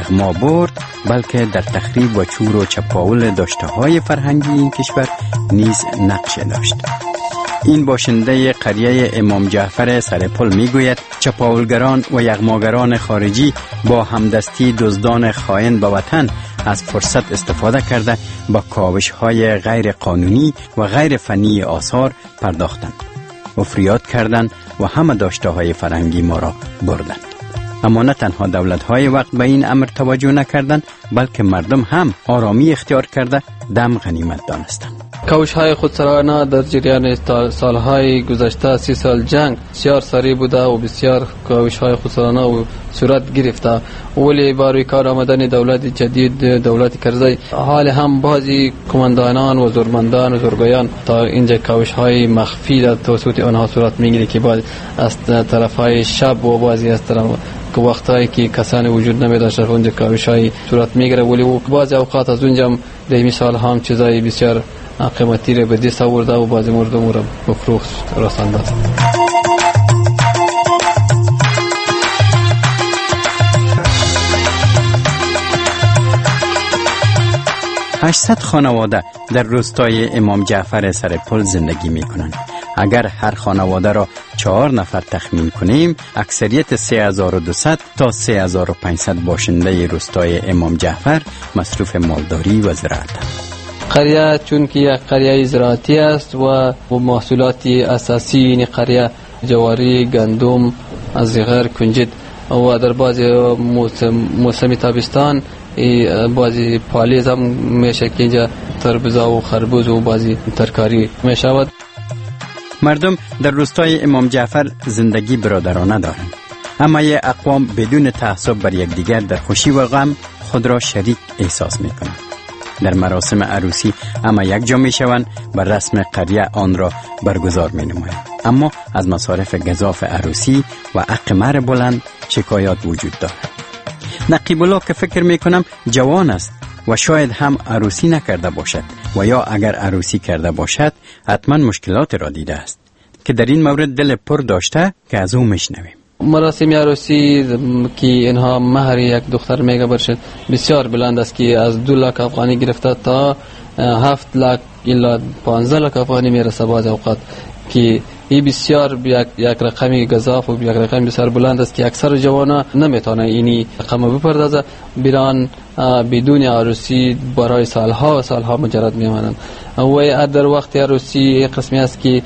یغما برد، بلکه در تخریب و چور و چپاول داشته‌های فرهنگی این کشور نیز نقش داشت. این باشنده قریه امام جعفر سرپل میگوید چپاولگران و یغماگران خارجی با همدستی دزدان خائن به وطن از فرصت استفاده کرده با کاوش‌های غیر قانونی و غیر فنی آثار پرداختند و فریاد کردند و همه داشته‌های فرهنگی ما را بردند. اما نه تنها دولت‌های وقت به این امر توجه نکردند، بلکه مردم هم آرامی اختیار کرده دم غنیمت دانستند. کاوش‌های خودسرانه در جریان سالهای گذشته 30 سال جنگ بسیار سریع بوده و بسیار کاوش‌های خودسرانه و صورت گرفته، ولی با روی کار آمدن دولت جدید، دولت کرزی، حال هم بعضی کماندانان و زورمندان و زورگویان تا اینجا کاوش‌های مخفی در توسط آنها صورت می‌گیرد که بعض از طرف‌های شب و بعضی از طرف که وقتایی که کسانی وجود نمی‌داشت اونجا کاوش‌های صورت می‌گیره، ولی بعضی اوقات از اونجا در مثال هم چیزای بسیار قیمتی را به دست آورده و بعضی مردم را به فروش رسانده است. 800 خانواده در روستای امام جعفر سرپل زندگی می کنند. اگر هر خانواده را 4 نفر تخمین کنیم، اکثریت 3200 تا 3500 باشنده روستای امام جعفر مصروف مالداری و زراعت. قریه چون که یک قریه زراعتی است و محصولات اساسی این قریه جواری، گندم، از غیر کنجد و در بعض موسم تابستان بعضی پالیز هم میشه که اینجا تربوز و خربوز و بعضی ترکاری میشود. مردم در روستای امام جعفر زندگی برادرانه دارند، اما یک اقوام بدون تعصب بر یکدیگر در خوشی و غم خود را شریک احساس میکنند. در مراسم عروسی اما یک جا میشوند و رسم قریه آن را برگزار مینمایند، اما از مصارف گزاف عروسی و حق مهر بلند شکایات وجود دارد. نقیب الله که فکر میکنم جوان است و شاید هم عروسی نکرده باشد و یا اگر عروسی کرده باشد حتما مشکلات را دیده است که در این مورد دل پر داشته که از او میشنویم. مراسم عروسی که اینها مهر یک دختر میگه برشد بسیار بلند است که از 2 لک افغانی گرفته تا 7 لک الا 15 لک افغانی میرسه بعض اوقات، که این بسیار یک رقمی گزاف و یک رقم بسیار بلند است که اکثر جوانا نمیتونه اینی رقم بپردازه، بران بدون عروسی برای سالها و سالها مجرد میمانند. و در وقت عروسی قسمی است که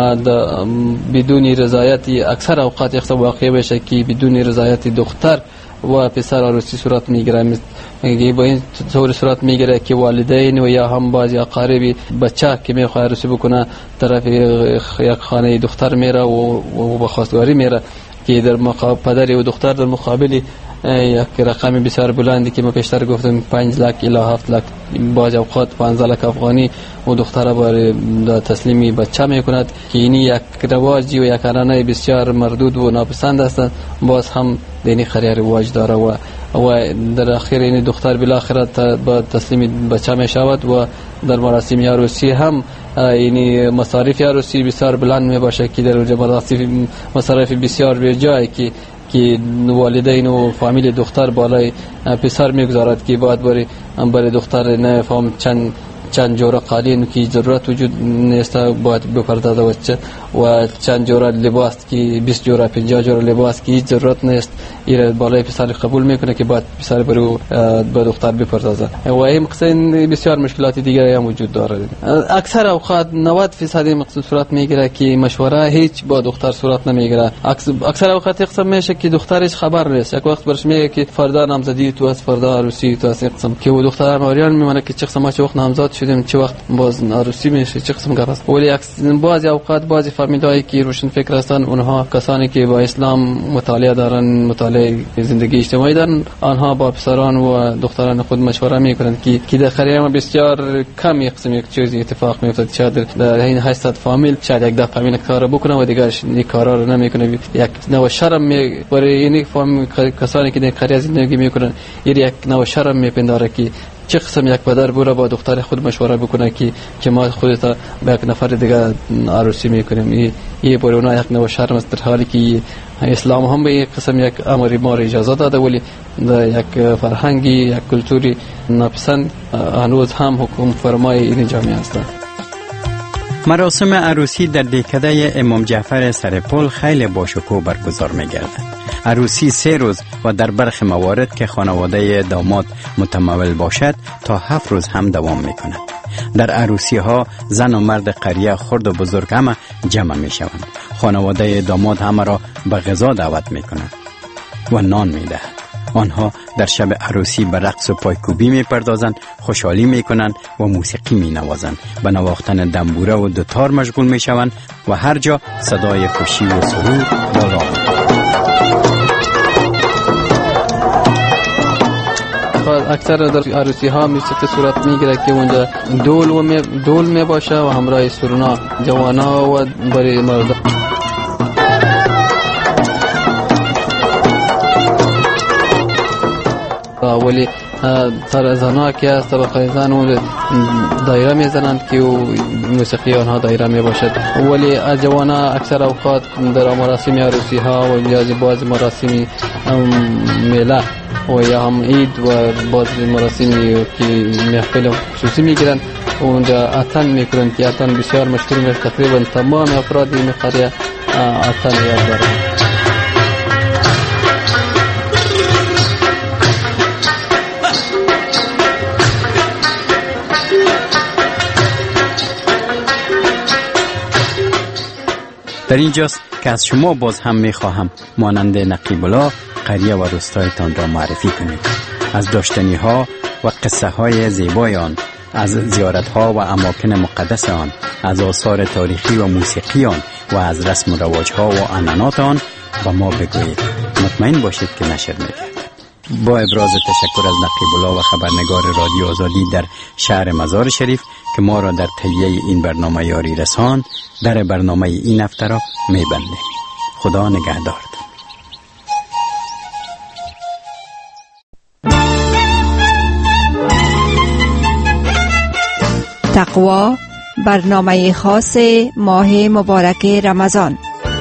بدون رضایت اکثر اوقات یک واقع بشه که بدون رضایت دختر و پسر عروسی صورت میگیره. با این طور صورت میگیره که والدین و یا هم بعضی اقارب بچه که میخواد عروسی بکنه طرف یک خانه دختر میره و به خواستگاری میره که در پدر و دختر در مقابل یک رقم بسیار بلندی که ما پیشتر گفتم 5 لک الی 7 لک بعض اوقات 15 لک افغانی و دختر برای تسلیمی بچه میکند که این یک رواجی و یک ارانه بسیار مردود و ناپسند است. باز هم دینی خریه رواج داره و در اخیر این دختر بالاخره با تسلیم بچه می شود و در مراسم عروسی هم این مصارف عروسی بسیار بلند می باشه که در اونجا مصارف بسیار به جایی که والدین و فامیل دختر بالای پسر میگذارد که باید برای دختر نفهم چند جوره قالین که ضرورت وجود نیست باید بپردازد و چند جوره لباس که 20 جوره 50 جوره لباس که هیچ ضرورت نیست ایره بالای پسر قبول میکنه که باید پسر برو به دختر بپردازه و این قصه بسیار مشکلات دیگری هم وجود داره. اکثر اوقات 90% مقصود صورت میگیره که مشوره هیچ با دختر صورت نمیگیره. اکثر اوقات قسم میشه که دخترش خبر نیست، یک وقت برش میگه که فردا نامزدی تو از فردا عروسی تو از قسم که و دختر موریان میمونه که چه قسم چه وقت نامزد شدیم چه وقت باز عروسی میشه چه قسم گپ است. ولی بعضی اوقات بعضی فامیلایی که روشن فکر هستن اونها کسانی که با اسلام مطالعه دارن، مطالعه زندگی اجتماعی دارن، آنها با پسران و دختران خود مشوره میکنند که در خریه ما بسیار کم یک قسم یک چیزی اتفاق میفته. شاید در این 800 فامیل شاید یک دفعه فامیل کار بکنه و دیگه این کارا رو نمیکنه. یک نوع شرم برای این فامیل کسانی که در خریه زندگی میکنن یک نوع شرم میپنداره که چه قسم یک پدر بوره با دختر خود مشوره بکنه که ما خودت با یک نفر دیگه عروسی میکنیم. این برای اونا یک نوع شرم است، در حالی که اسلام هم به یک قسم یک امری ما را اجازه داده، ولی یک فرهنگی، یک کلتوری ناپسند هنوز هم حکم فرمای این جامعه هستند. مراسم عروسی در دهکده امام جعفر سرپل خیلی باشکوه برگزار می‌گردد. عروسی 3 روز و در برخی موارد که خانواده داماد متمول باشد تا 7 روز هم دوام می‌کند. در عروسی ها زن و مرد قریه، خرد و بزرگ همه جمع می‌شوند. خانواده داماد همه را به غذا دعوت می‌کند و نان می‌دهد. آنها در شب عروسی به رقص و پایکوبی می‌پردازند، خوشحالی می‌کنند و موسیقی می‌نوازند، به نواختن دنبوره و دوتار مشغول می‌شوند و هر جا صدای خوشی و سرور بالا اکثر در عروسی ها موسیقی صورت میگیره که اونجا دول می باشه و همراه سرونا جوانا و برای مردم. ولی سر زنها که از طبقه زن اون دایره میزنند که موسیقی آنها دایره می باشد. ولی جوانا اکثر اوقات در مراسم عروسی ها و یا بعض مراسم میله و یا هم عید و بعض مراسمی که محفل خصوصی میگیرند اونجا اتن میکنند که اتن بسیار مشهور است. تقریبا تمام افراد این قریه اتن یاد دارند. در اینجاست که از شما باز هم میخواهم مانند نقیب الله قریه و روستایتان را معرفی کنید. از داشتنی ها و قصه های زیبای آن، از زیارت ها و اماکن مقدس آن، از آثار تاریخی و موسیقی آن و از رسم و رواج ها و عنعنات آن و ما بگویید. مطمئن باشید که نشر می‌گردد. با ابراز تشکر از نقیب الله و خبرنگار رادیو آزادی در شهر مزار شریف که ما را در تهیه این برنامه یاری رساند، در برنامه این هفته را می‌بندیم. خدا نگهدارتان. تقوا، برنامه خاص ماه مبارک رمضان.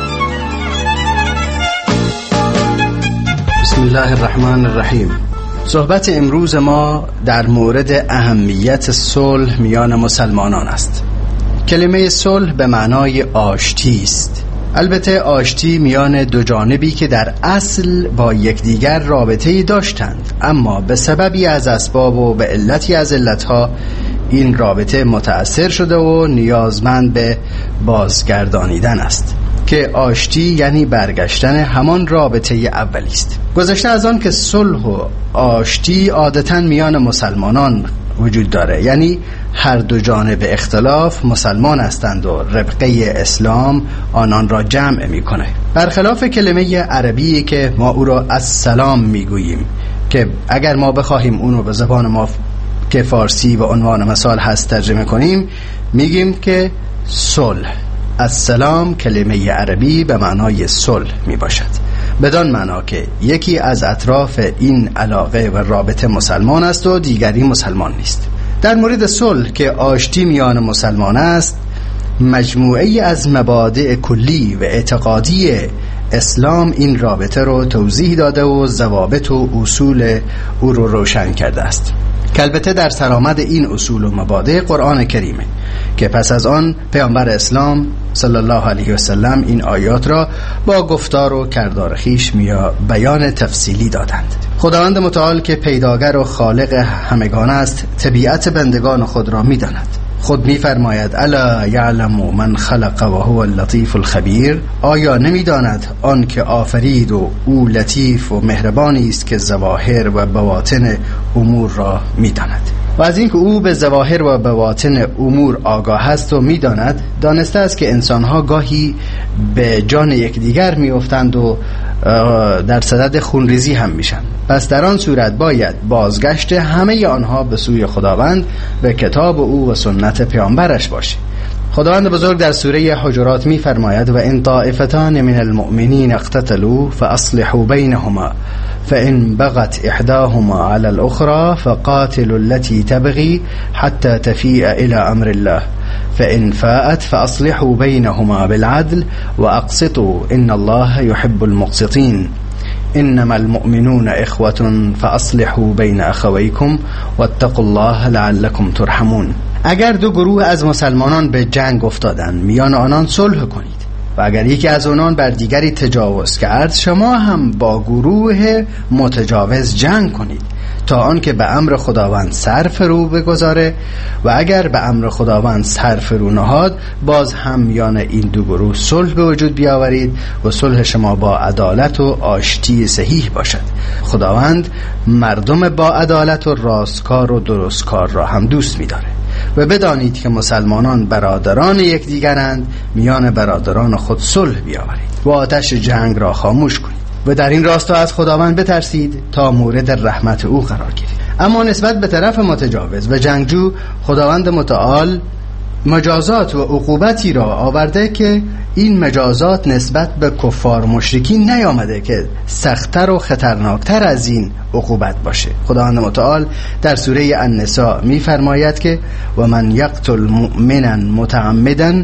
بسم الله الرحمن الرحیم. صحبت امروز ما در مورد اهمیت صلح میان مسلمانان است. کلمه صلح به معنای آشتی است. البته آشتی میان دو جانبی که در اصل با یکدیگر رابطه‌ای داشتند، اما به سببی از اسباب و به علتی از علتها این رابطه متأثر شده و نیازمند به بازگردانیدن است که آشتی یعنی برگشتن همان رابطه اولی است. گذشته از آن که صلح و آشتی عادتاً میان مسلمانان وجود داره، یعنی هر دو جانب اختلاف مسلمان هستند و ربقه اسلام آنان را جمع میکنه. برخلاف کلمه عربی که ما او را السلام میگوییم که اگر ما بخواهیم اونو به زبان ما که فارسی و عنوان مثال هست ترجمه کنیم، میگیم که صلح. السلام کلمه عربی به معنای صلح می باشد، بدان معنا که یکی از اطراف این علاقه و رابطه مسلمان است و دیگری مسلمان نیست. در مورد صلح که آشتی میان مسلمان است، مجموعه از مبادئ کلی و اعتقادی اسلام این رابطه رو توضیح داده و ضوابط و اصول او رو روشن کرده است که البته در سرآمد این اصول و مبادئ قرآن کریمه که پس از آن پیامبر اسلام صلی الله علیه و سلم این آیات را با گفتار و کردار خویش بیان تفصیلی دادند. خداوند متعال که پیداگر و خالق همگان است، طبیعت بندگان خود را می‌داند. خود می‌فرماید الا یعلم من خلق و هو اللطیف الخبیر. آیا نمی‌داند آن که آفرید و او لطیف و مهربانی است که ظواهر و بواطن امور را می‌داند. و از اینکه او به ظواهر و بواطن امور آگاه است و می‌داند، دانسته است که انسان‌ها گاهی به جان یکدیگر می‌افتند و در صدد خونریزی هم میشن. پس در آن صورت باید بازگشت همه آنها به سوی خداوند و کتاب او و سنت پیامبرش باشه. خداوند بزرگ در سوره حجرات می‌فرماید و ان طائفتان من المؤمنین اقتتلوا فاصلحوا بینهما فإن بغت إحداهما على الأخرى فقاتلوا التي تبغي حتى تفيء إلى أمر الله فإن فاءت فأصلحوا بينهما بالعدل وأقسطوا إن الله يحب المقسطين إنما المؤمنون إخوة فأصلحوا بين أخويكم واتقوا الله لعلكم ترحمون. اگر دو گروه از مسلمانان به جنگ افتادند میان آنان صلح کنید و اگر یکی از آنان بر دیگری تجاوز کرد شما هم با گروه متجاوز جنگ کنید تا آنکه به امر خداوند سر فرو بگذاره و اگر به امر خداوند سر فرو نهاد باز هم میان این دو گروه صلح به وجود بیاورید و صلح شما با عدالت و آشتی صحیح باشد. خداوند مردم با عدالت و راستکار و درستکار را هم دوست می‌داره. و بدانید که مسلمانان برادران یکدیگرند، میان برادران خود صلح بیاورید و آتش جنگ را خاموش کنید و در این راستا از خداوند بترسید تا مورد رحمت او قرار گیرید. اما نسبت به طرف متجاوز و جنگجو خداوند متعال مجازات و عقوبتی را آورده که این مجازات نسبت به کفار مشرکین نیامده که سخت‌تر و خطرناکتر از این عقوبت باشه. خداوند متعال در سوره النساء می‌فرماید که و من یقتل مؤمنا متعمدا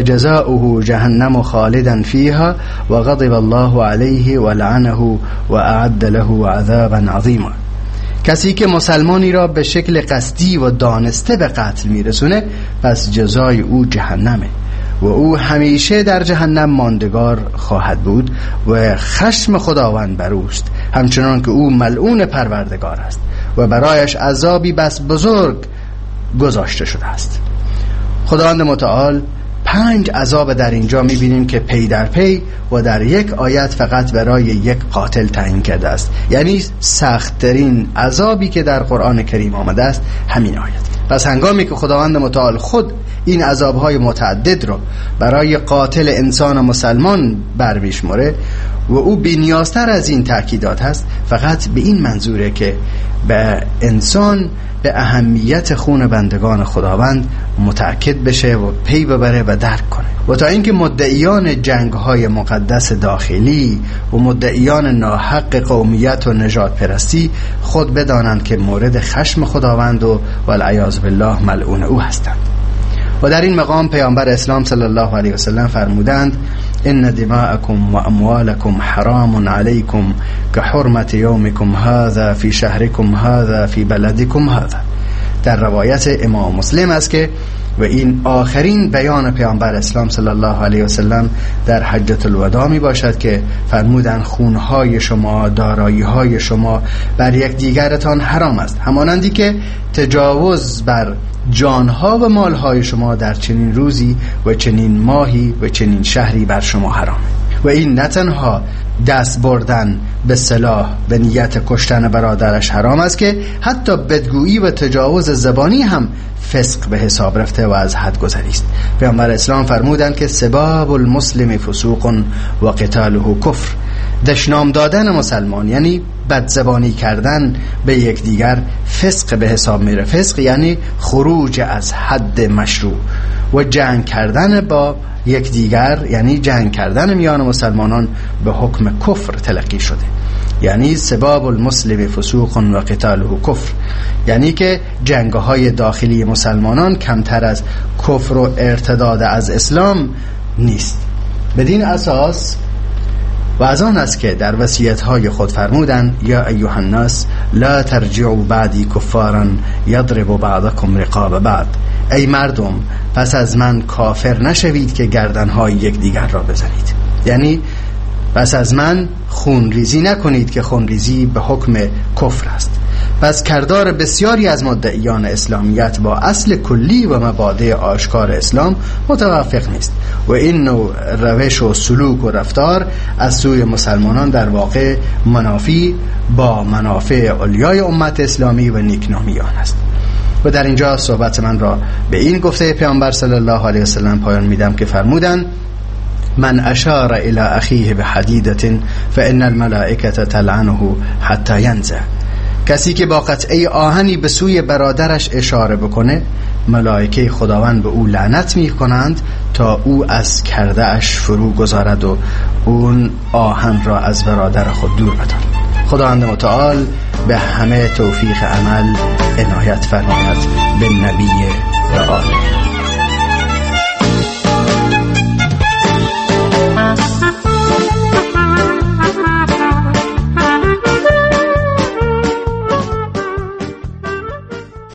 فجزاؤه جهنم خالدا فیها و غضب الله علیه و لعنه و اعد له عذابا عظیما. کسی که مسلمانی را به شکل قصدی و دانسته به قتل میرسونه پس جزای او جهنمه و او همیشه در جهنم ماندگار خواهد بود و خشم خداوند بر اوست، همچنان که او ملعون پروردگار است و برایش عذابی بس بزرگ گذاشته شده است. خداوند متعال 5 عذاب در اینجا میبینیم که پی در پی و در یک آیت فقط برای یک قاتل تعیین کرده است. یعنی سخت‌ترین عذابی که در قرآن کریم آمده است همین آیت. پس هنگامی که خداوند متعال خود این عذابهای متعدد رو برای قاتل انسان مسلمان برمیشمره و او بی‌نیازتر از این تأکیدات هست، فقط به این منظوره که به انسان به اهمیت خون بندگان خداوند متأکد بشه و پی ببره و درک کنه و تا اینکه مدعیان جنگ‌های مقدس داخلی و مدعیان ناحق قومیت و نژاد پرستی خود بدانند که مورد خشم خداوند و والعیاذ بالله ملعون او هستند. و در این مقام پیامبر اسلام صلی الله علیه و سلم فرمودند ان دماءکم و اموالکم حرام علیکم که حرمت یومکم هذا فی شهرکم هذا فی بلدکم هذا. در روایت امام مسلم است که و این آخرین بیان پیامبر اسلام صلی الله علیه و سلم در حجة الوداع می باشد که فرمودند خونهای شما، دارایی‌های شما بر یک دیگرتان حرام است، همانندی که تجاوز بر جانها و مالهای شما در چنین روزی و چنین ماهی و چنین شهری بر شما حرامه. و این نه تنها دست بردن به سلاح به نیت کشتن برادرش حرام است که حتی بدگویی و تجاوز زبانی هم فسق به حساب رفته و از حد گذری است. پیامبر اسلام فرمودند که سباب المسلم فسوق و قتاله کفر. دشنام دادن مسلمان یعنی بدزبانی کردن به یکدیگر فسق به حساب میره. فسق یعنی خروج از حد مشروع و جنگ کردن با یکدیگر یعنی جنگ کردن میان مسلمانان به حکم کفر تلقی شده. یعنی سباب المسلم فسوق و قتاله کفر، یعنی که جنگ‌های داخلی مسلمانان کمتر از کفر و ارتداد از اسلام نیست. بدین اساس و از آن است که در وصیت‌های خود فرمودند یا ایها الناس لا ترجعوا بعدی کفارا یضرب بعضکم رقاب بعض. ای مردم پس از من کافر نشوید که گردن‌های یکدیگر را بزنید. یعنی پس از من خونریزی نکنید که خونریزی به حکم کفر است. پس کردار بسیاری از مدعیان اسلامیت با اصل کلی و مبادئ آشکار اسلام متوافق نیست و این نوع روش و سلوک و رفتار از سوی مسلمانان در واقع منافی با منافع علیای امت اسلامی و نیکنامیان است. و در اینجا صحبت من را به این گفته پیامبر صلی الله علیه وسلم پایان میدم که فرمودند من اشار الى اخیه بحدیدة فان الملائکه تلعنه حتی ینزع. کسی که با قطعه آهنی به سوی برادرش اشاره بکنه ملائکه خداوند به او لعنت می کنند تا او از کرده اش فرو گذارد و اون آهن را از برادر خود دور بدارد. خداوند متعال به همه توفیق عمل عنایت فرماید. به نبی و آله.